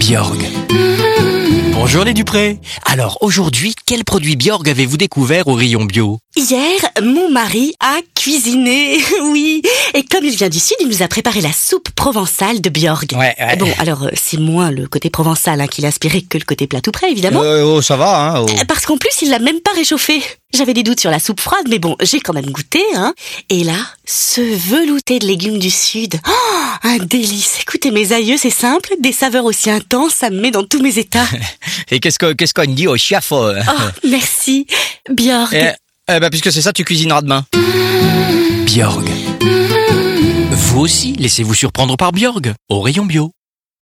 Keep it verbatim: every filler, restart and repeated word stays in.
Bjorg. Bonjour les Dupré. Alors aujourd'hui, quel produit Bjorg avez-vous découvert au rayon bio? Hier, mon mari a cuisiné, oui. Et comme il vient du sud, il nous a préparé la soupe provençale de Bjorg. Ouais, ouais. Bon, alors c'est moins le côté provençal hein, qui l'a inspiré que le côté plat tout prêt, évidemment. Euh, oh, ça va, hein. Oh. Parce qu'en plus, il l'a même pas réchauffé. J'avais des doutes sur la soupe froide, mais bon, j'ai quand même goûté, hein. Et là, ce velouté de légumes du sud. Oh, un délice. Écoutez, mes aïeux, c'est simple. Des saveurs aussi intenses, ça me met dans tous mes états. Et qu'est-ce que, qu'est-ce qu'on dit au chef? euh Oh, merci. Bjorg. Eh, eh ben, puisque c'est ça, tu cuisineras demain. Bjorg. Vous aussi, laissez-vous surprendre par Bjorg, au rayon bio.